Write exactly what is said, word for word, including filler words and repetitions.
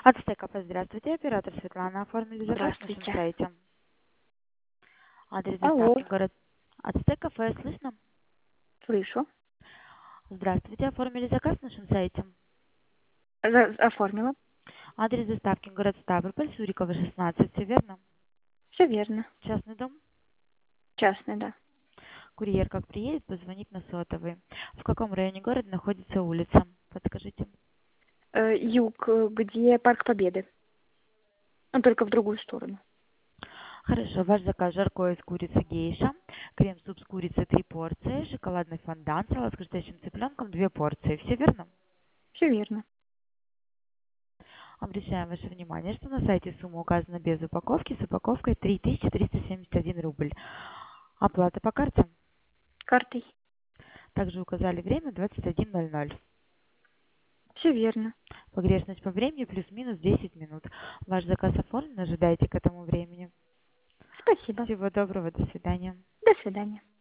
Ацтека, здравствуйте, оператор Светлана. Оформили заказ на нашем Здравствуйте. сайте. Адрес Алло, доставки город Ацтека, Ф, слышно? слышу. Здравствуйте, оформили заказ на нашем сайте. За- оформила. Адрес доставки город Ставрополь, Сурикова, шестнадцать, все верно? Все верно. Частный дом. Частный, да. Курьер как приедет, позвонит на сотовый. В каком районе города находится улица? Подскажите. Э, юг, э, где Парк Победы. Ну, только в другую сторону. Хорошо, ваш заказ: жаркое из курицы гейша, крем-суп с курицей три порции, шоколадный фондан, салат с хрустящим цыпленком две порции. Все верно? Все верно. Обращаем ваше внимание, что на сайте сумма указана без упаковки, с упаковкой три тысячи триста семьдесят один рубль. Оплата по карте. Картой. Также указали время двадцать один ноль ноль. Все верно. Погрешность по времени плюс-минус десять минут. Ваш заказ оформлен, ожидайте к этому времени. Спасибо. Всего доброго, до свидания. До свидания.